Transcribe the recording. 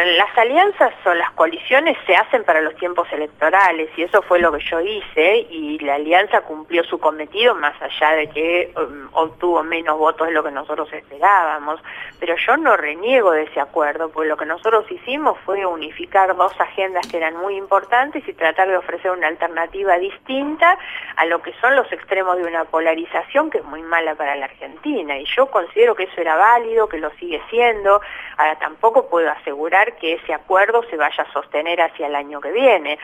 las alianzas o las coaliciones se hacen para los tiempos electorales y eso fue lo que yo hice y la alianza cumplió su cometido más allá de que obtuvo menos votos de lo que nosotros esperábamos. Pero yo no reniego de ese acuerdo, porque lo que nosotros hicimos fue unificar dos agendas que eran muy importantes y tratar de ofrecer una alternativa distinta a lo que son los extremos de una polarización que es muy mala para la Argentina. Y yo considero que eso era válido, que lo sigue siendo. Ahora tampoco puedo asegurar que ese acuerdo se vaya a sostener hacia el año que viene.